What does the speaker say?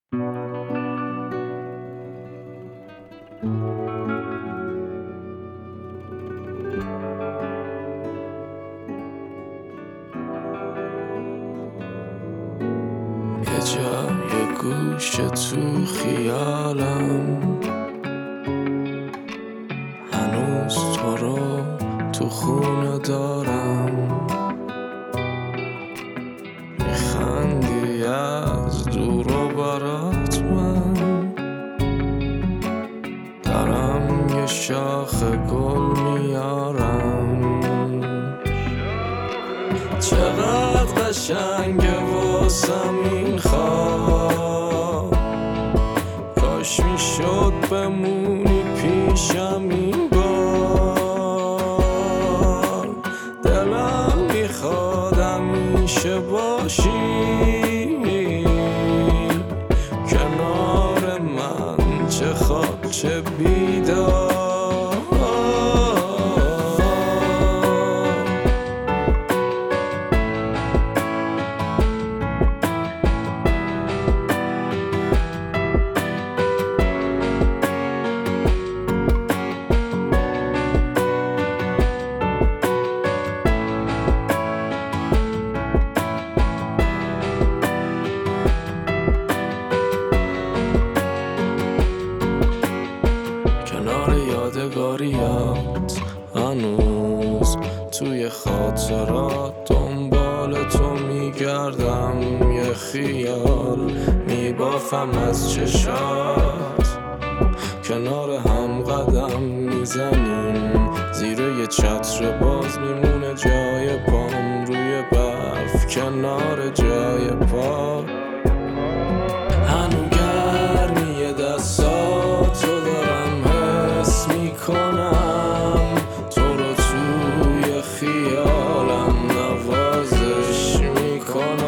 یه جای گوشه تو خیالم هنوز تو رو تو خونه دارم، میخندی از دور و برات، من دارم یه شاخ گل میارم. چقدر قشنگه واسم این خواب، کاش میشد بمونی پیشم این بار. دلم میخواد همیشه باشی کنار من، چه خواب چه بیدار. کنار یادگاریات هنوز توی خاطرات دنبال تو میگردم، یه خیال میبافم از چشات، کنار هم قدم میزنیم، زیر یه چتر باز میمونه جای پام، روی برف کنار جای پا. هنو گرمی دستاتو دارم حس میکنم، تو رو توی خیالم نوازش میکنم.